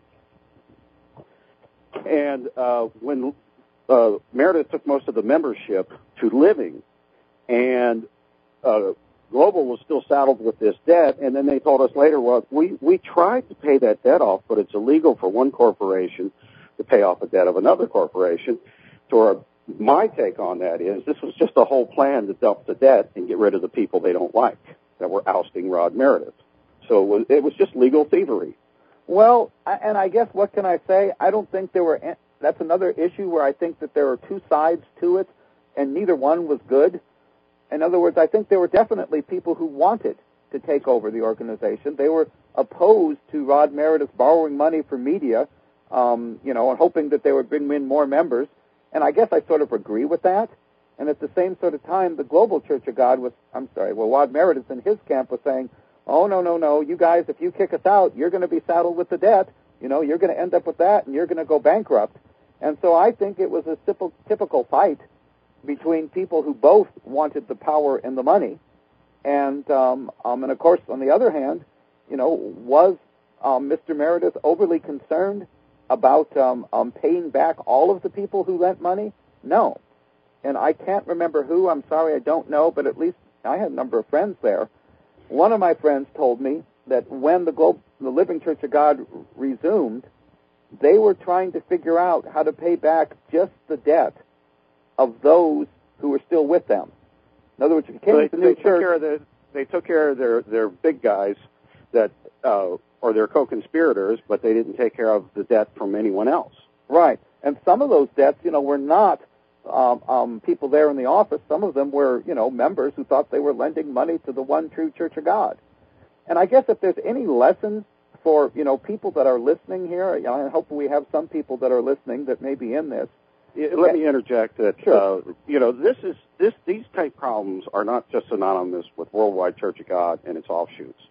And when Meredith took most of the membership to Living, and Global was still saddled with this debt, and then they told us later, well, we tried to pay that debt off, but it's illegal for one corporation to pay off the debt of another corporation. So my take on that is this was just a whole plan to dump the debt and get rid of the people they don't like that were ousting Rod Meredith. So it was just legal thievery. Well, and I guess what can I say? I don't think there were. That's another issue where I think that there are two sides to it, and neither one was good. In other words, I think there were definitely people who wanted to take over the organization. They were opposed to Rod Meredith borrowing money for media, and hoping that they would bring in more members. And I guess I sort of agree with that. And at the same sort of time, the Global Church of God Rod Meredith in his camp was saying, oh, no, you guys, if you kick us out, you're going to be saddled with the debt. You're going to end up with that, and you're going to go bankrupt. And so I think it was a typical fight between people who both wanted the power and the money. And of course, on the other hand, was Mr. Meredith overly concerned about paying back all of the people who lent money? No. And I can't remember who. I'm sorry, I don't know, but at least I had a number of friends there. One of my friends told me that when the Living Church of God resumed, they were trying to figure out how to pay back just the debt of those who were still with them. In other words, if you came to the new church, they took care of their big guys that or their co-conspirators, but they didn't take care of the debt from anyone else. Right, and some of those debts, were not people there in the office. Some of them were, members who thought they were lending money to the one true Church of God. And I guess if there's any lesson for, people that are listening here, I hope we have some people that are listening that may be in this. Let me interject that, sure. These type problems are not just synonymous with Worldwide Church of God and its offshoots.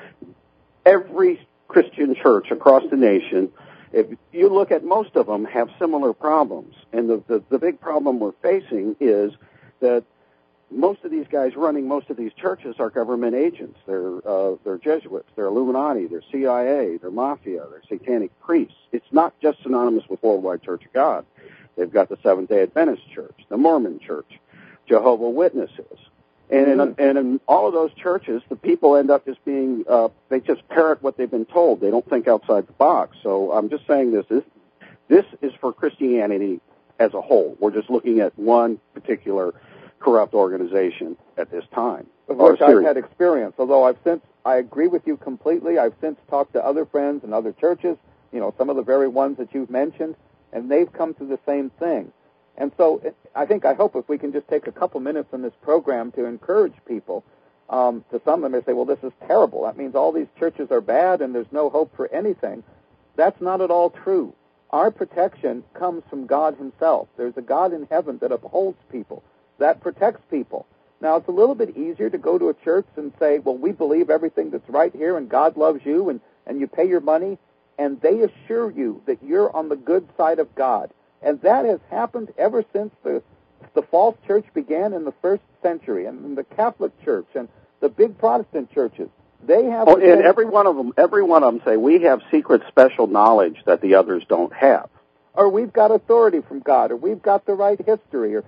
Every Christian church across the nation, if you look at most of them, have similar problems. And the big problem we're facing is that most of these guys running most of these churches are government agents. They're Jesuits, they're Illuminati, they're CIA, they're Mafia, they're satanic priests. It's not just synonymous with Worldwide Church of God. They've got the Seventh-day Adventist Church, the Mormon Church, Jehovah's Witnesses. And in all of those churches, the people end up just being, they just parrot what they've been told. They don't think outside the box. So I'm just saying this is for Christianity as a whole. We're just looking at one particular corrupt organization at this time. Of which I've had experience, although I agree with you completely. I've since talked to other friends in other churches, some of the very ones that you've mentioned, and they've come to the same thing. And so I hope if we can just take a couple minutes in this program to encourage people, to some of them may say, well, this is terrible. That means all these churches are bad and there's no hope for anything. That's not at all true. Our protection comes from God himself. There's a God in heaven that upholds people, that protects people. Now, it's a little bit easier to go to a church and say, well, we believe everything that's right here and God loves you and you pay your money, and they assure you that you're on the good side of God. And that has happened ever since the false church began in the first century, and the Catholic Church and the big Protestant churches. They have. And every one of them say we have secret special knowledge that the others don't have. Or we've got authority from God, or we've got the right history,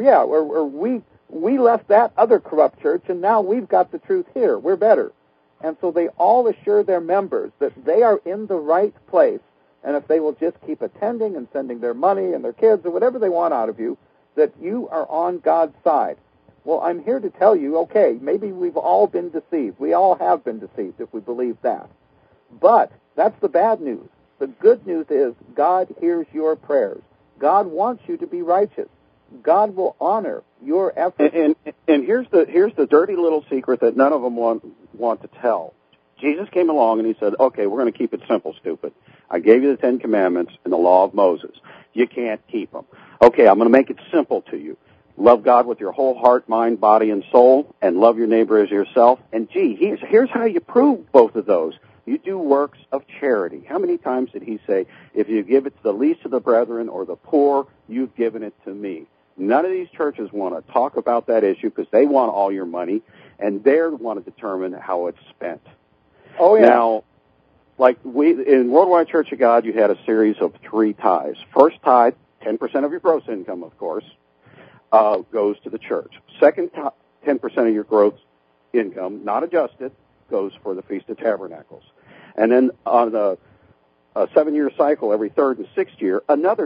or we left that other corrupt church, and now we've got the truth here. We're better. And so they all assure their members that they are in the right place. And if they will just keep attending and sending their money and their kids or whatever they want out of you, that you are on God's side. Well, I'm here to tell you, okay, maybe we've all been deceived. We all have been deceived if we believe that. But that's the bad news. The good news is God hears your prayers. God wants you to be righteous. God will honor your efforts. And here's the dirty little secret that none of them want to tell. Jesus came along and he said, okay, we're going to keep it simple, stupid. I gave you the 10 Commandments and the law of Moses. You can't keep them. Okay, I'm going to make it simple to you. Love God with your whole heart, mind, body, and soul, and love your neighbor as yourself. And here's how you prove both of those. You do works of charity. How many times did he say, if you give it to the least of the brethren or the poor, you've given it to me? None of these churches want to talk about that issue because they want all your money, and they want to determine how it's spent. Oh, yeah. Now, in Worldwide Church of God, you had a series of 3 tithes. First tithe, 10% of your gross income, of course, goes to the church. Second 10% of your gross income, not adjusted, goes for the Feast of Tabernacles. And then on a 7-year cycle, every 3rd and 6th year, another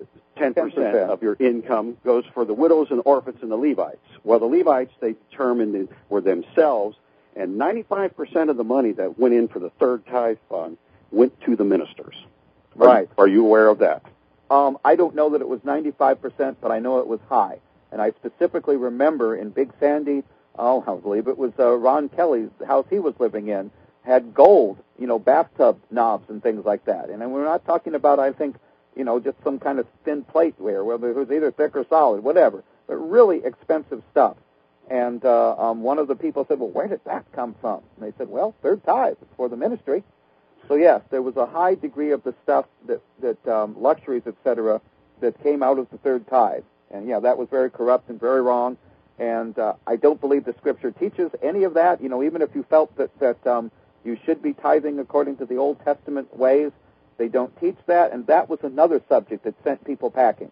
10% of your income goes for the widows and orphans and the Levites. Well, the Levites, they determined were themselves, and 95% of the money that went in for the 3rd tithe fund went to the ministers. Right. Are you aware of that? I don't know that it was 95%, but I know it was high. And I specifically remember in Big Sandy, I believe it was Ron Kelly's house he was living in, had gold, bathtub knobs and things like that. And we're not talking about, I think, just some kind of thin plateware, whether it was either thick or solid, whatever, but really expensive stuff. And one of the people said, well, where did that come from? And they said, well, third tithe. It's for the ministry. So, yes, there was a high degree of the stuff that luxuries, etc., that came out of the third tithe. And, yeah, that was very corrupt and very wrong. And I don't believe the Scripture teaches any of that. Even if you felt that you should be tithing according to the Old Testament ways, they don't teach that. And that was another subject that sent people packing.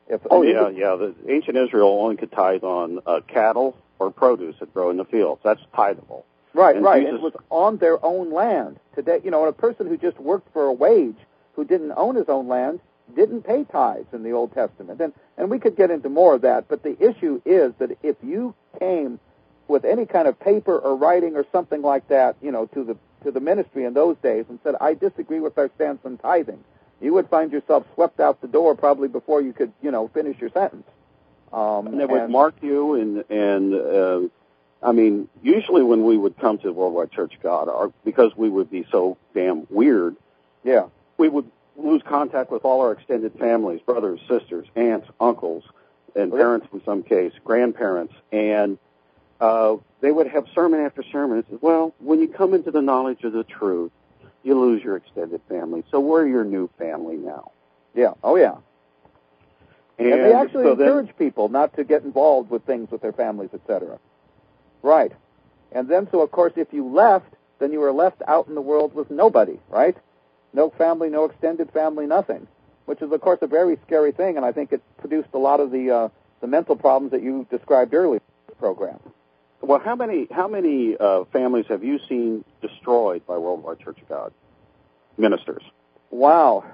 The ancient Israel only could tithe on cattle or produce that grow in the fields. That's tithable. Right. Jesus... It was on their own land. Today, a person who just worked for a wage, who didn't own his own land, didn't pay tithes in the Old Testament. And we could get into more of that, but the issue is that if you came with any kind of paper or writing or something like that, to the ministry in those days and said, I disagree with our stance on tithing, you would find yourself swept out the door probably before you could, finish your sentence. And they would mark you, and usually when we would come to the Worldwide Church of God, because we would be so damn weird, we would lose contact with all our extended families, brothers, sisters, aunts, uncles, and parents in some case, grandparents, and they would have sermon after sermon. It says, well, when you come into the knowledge of the truth, you lose your extended family. So we're your new family now. Yeah. Oh, yeah. And they actually encourage people not to get involved with things with their families, etc. Right. And then, so, of course, if you left, then you were left out in the world with nobody, right? No family, no extended family, nothing, which is, of course, a very scary thing, and I think it produced a lot of the mental problems that you described earlier in the program. Well, how many families have you seen destroyed by Worldwide Church of God ministers? Wow.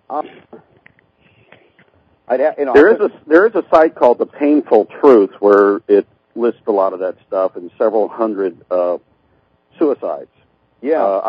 There is a site called The Painful Truth where it lists a lot of that stuff and several hundred suicides. Yeah,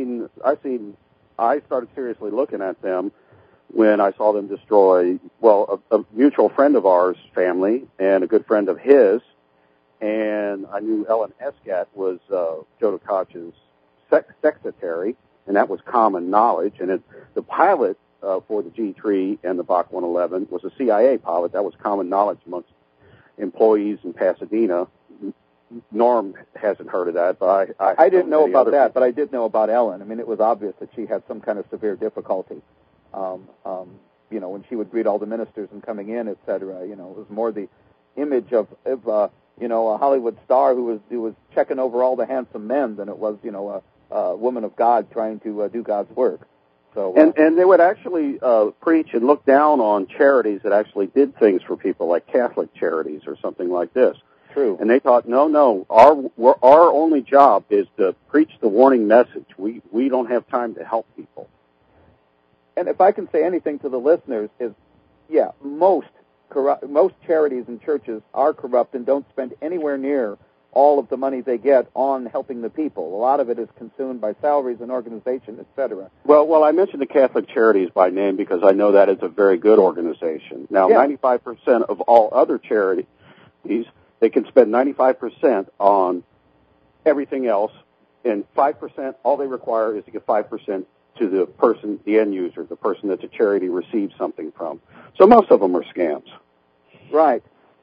I started seriously looking at them when I saw them destroy, a mutual friend of ours' family and a good friend of his. And I knew Ellen Escat was Joe DeKoch's secretary, and that was common knowledge. And the pilot for the G3 and the Bach 111 was a CIA pilot. That was common knowledge amongst employees in Pasadena. Norm hasn't heard of that, but I didn't know about that, but I did know about Ellen. I mean, it was obvious that she had some kind of severe difficulty. When she would greet all the ministers and coming in, et cetera, it was more the image of a Hollywood star who was checking over all the handsome men than it was, a woman of God trying to do God's work. So, and they would actually preach and look down on charities that actually did things for people, like Catholic charities or something like this. True. And they thought, no, our only job is to preach the warning message. We don't have time to help people. And if I can say anything to the listeners is, most charities and churches are corrupt and don't spend anywhere near all of the money they get on helping the people. A lot of it is consumed by salaries and organization, et cetera. Well, I mentioned the Catholic Charities by name because I know that is a very good organization. Now, 95% of all other charities, they can spend 95% on everything else, and 5%, all they require is to give 5% to the person, the end user, the person that the charity receives something from. So most of them are scams. Right.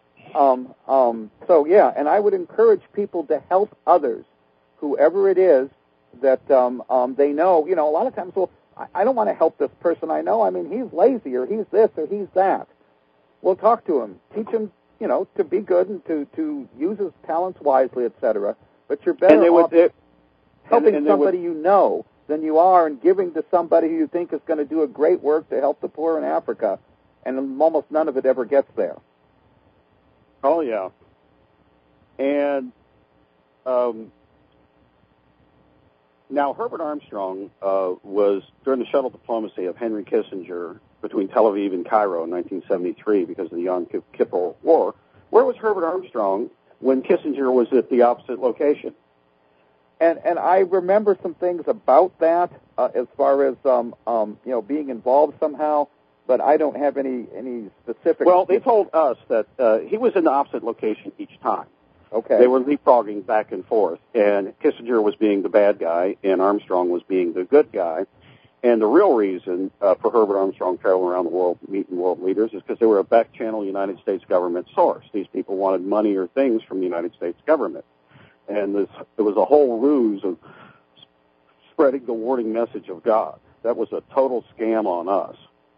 And I would encourage people to help others, whoever it is that they know. A lot of times, I don't want to help this person I know. I mean, he's lazy or he's this or he's that. Well, talk to him. Teach him, to be good and to use his talents wisely, etc. But you're better off helping somebody you know than you are in giving to somebody who you think is going to do a great work to help the poor in Africa, and almost none of it ever gets there. Oh, yeah. And now Herbert Armstrong was during the shuttle diplomacy of Henry Kissinger between Tel Aviv and Cairo in 1973 because of the Yom Kippur War. Where was Herbert Armstrong when Kissinger was at the opposite location? And I remember some things about that as far as being involved somehow, but I don't have any specific. Well, they told us that he was in the opposite location each time. Okay. They were leapfrogging back and forth, and Kissinger was being the bad guy, and Armstrong was being the good guy. And the real reason for Herbert Armstrong traveling around the world meeting world leaders is because they were a back-channel United States government source. These people wanted money or things from the United States government. And it was a whole ruse of spreading the warning message of God. That was a total scam on us.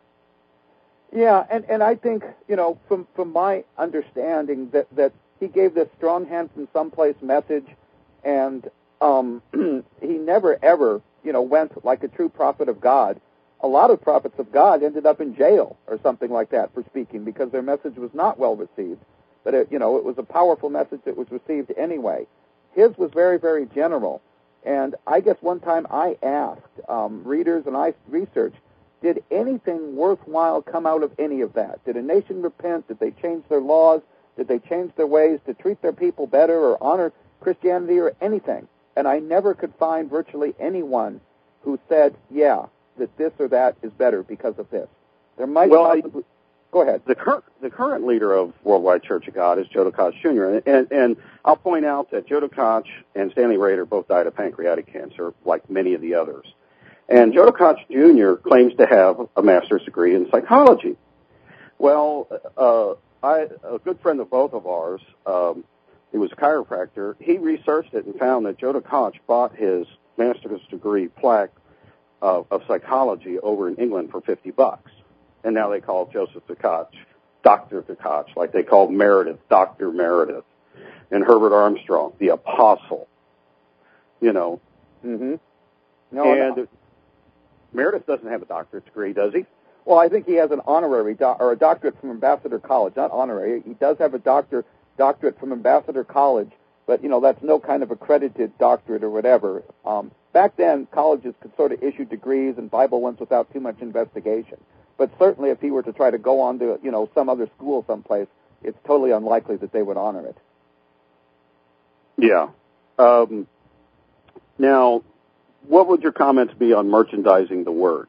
Yeah, and I think, from my understanding that he gave this strong hand from someplace message, and he never ever, went like a true prophet of God. A lot of prophets of God ended up in jail or something like that for speaking because their message was not well received. But it was a powerful message that was received anyway. His was very, very general. And I guess one time I asked readers, and I researched, did anything worthwhile come out of any of that? Did a nation repent? Did they change their laws? Did they change their ways to treat their people better or honor Christianity or anything? And I never could find virtually anyone who said, yeah, that this or that is better because of this. There might possibly... Go ahead. The current leader of Worldwide Church of God is Joe DeKoch Jr., and I'll point out that Joe DeKoch and Stanley Rader both died of pancreatic cancer, like many of the others. And Joe DeKoch Jr. claims to have a master's degree in psychology. Well, a good friend of both of ours, he was a chiropractor, he researched it and found that Joe DeKoch bought his master's degree plaque of psychology over in England for $50. And now they call Joseph DeKoch Dr. DeKoch, like they called Meredith Dr. Meredith, and Herbert Armstrong the Apostle. Mm-hmm. No. Meredith doesn't have a doctorate degree, does he? Well, I think he has an honorary or a doctorate from Ambassador College, not honorary. He does have a doctorate from Ambassador College, but that's no kind of accredited doctorate or whatever. Back then, colleges could sort of issue degrees and Bible ones without too much investigation. But certainly, if he were to try to go on to some other school someplace, it's totally unlikely that they would honor it. Yeah. Now, what would your comments be on merchandising the word?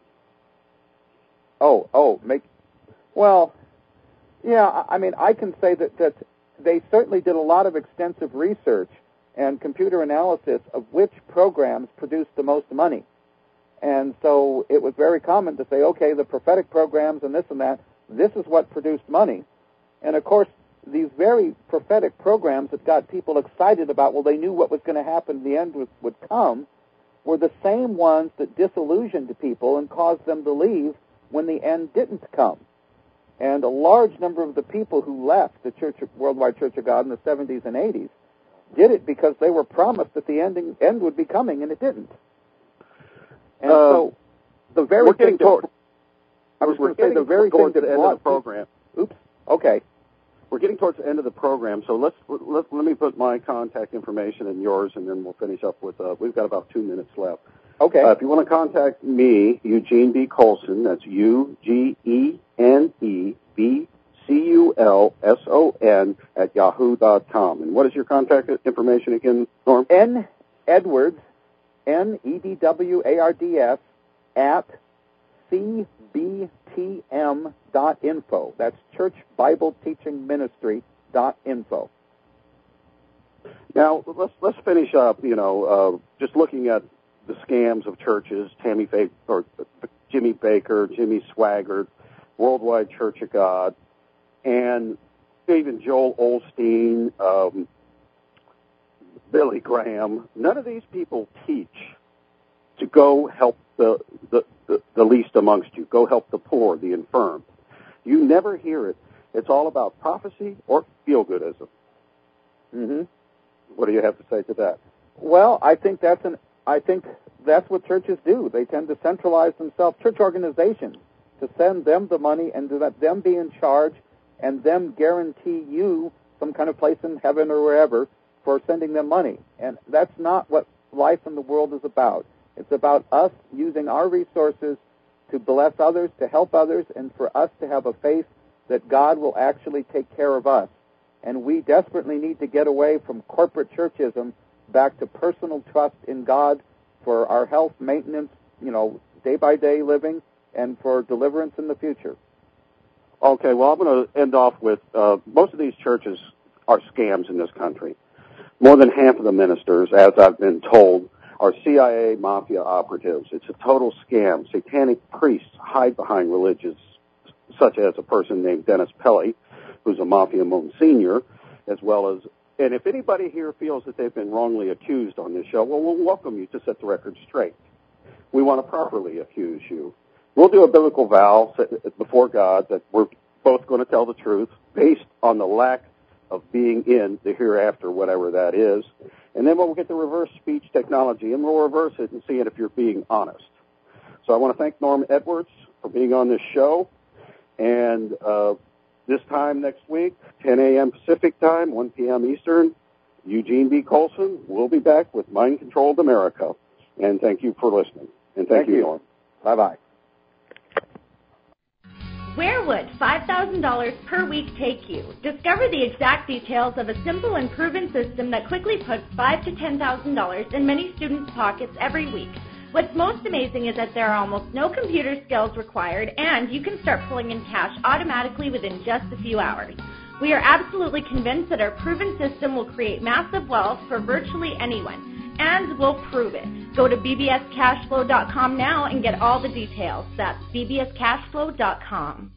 Well, yeah, I mean, I can say that they certainly did a lot of extensive research and computer analysis of which programs produced the most money. And so it was very common to say, okay, the prophetic programs and this and that, this is what produced money. And of course, these very prophetic programs that got people excited about, well, they knew what was going to happen, the end would come, were the same ones that disillusioned people and caused them to leave when the end didn't come. And a large number of the people who left the Worldwide Church of God in the 70s and 80s did it because they were promised that the end would be coming, and it didn't. And so the very thing that... I was going to say the very thing that brought... program. Oops. Okay. We're getting towards the end of the program, so let me put my contact information and yours, and then we'll finish up with... we've got about 2 minutes left. Okay. If you want to contact me, Eugene B. Colson, that's UGENEBCULSON @yahoo.com. And what is your contact information again, Norm? N. Edwards, NEDWARDS, @CBTM.info. That's Church Bible Teaching Ministry.info. Now, let's finish up, just looking at the scams of churches, Jimmy Baker, Jimmy Swaggart, Worldwide Church of God, and even Joel Osteen, Billy Graham. None of these people teach to go help the least amongst you. Go help the poor, the infirm. You never hear it. It's all about prophecy or feel-goodism. Mm-hmm. What do you have to say to that? Well, I think that's what churches do. They tend to centralize themselves, church organizations, to send them the money and to let them be in charge and them guarantee you some kind of place in heaven or wherever for sending them money. And that's not what life in the world is about. It's about us using our resources to bless others, to help others, and for us to have a faith that God will actually take care of us. And we desperately need to get away from corporate churchism back to personal trust in God for our health maintenance, day-by-day living, and for deliverance in the future. Okay, well, I'm going to end off with most of these churches are scams in this country. More than half of the ministers, as I've been told, are CIA mafia operatives. It's a total scam. Satanic priests hide behind religions, such as a person named Dennis Pelly, who's a mafia monsignor, as well as, and if anybody here feels that they've been wrongly accused on this show, well, we'll welcome you to set the record straight. We want to properly accuse you. We'll do a biblical vow before God that we're both going to tell the truth based on the lack of being in the hereafter, whatever that is. And then we'll get the reverse speech technology, and we'll reverse it and see it if you're being honest. So I want to thank Norm Edwards for being on this show. And this time next week, 10 a.m. Pacific time, 1 p.m. Eastern, Eugene B. Colson will be back with Mind Controlled America. And thank you for listening. And thank you, Norm. Bye-bye. Where would $5,000 per week take you? Discover the exact details of a simple and proven system that quickly puts $5,000 to $10,000 in many students' pockets every week. What's most amazing is that there are almost no computer skills required, and you can start pulling in cash automatically within just a few hours. We are absolutely convinced that our proven system will create massive wealth for virtually anyone, and we'll prove it. Go to bbscashflow.com now and get all the details. That's bbscashflow.com.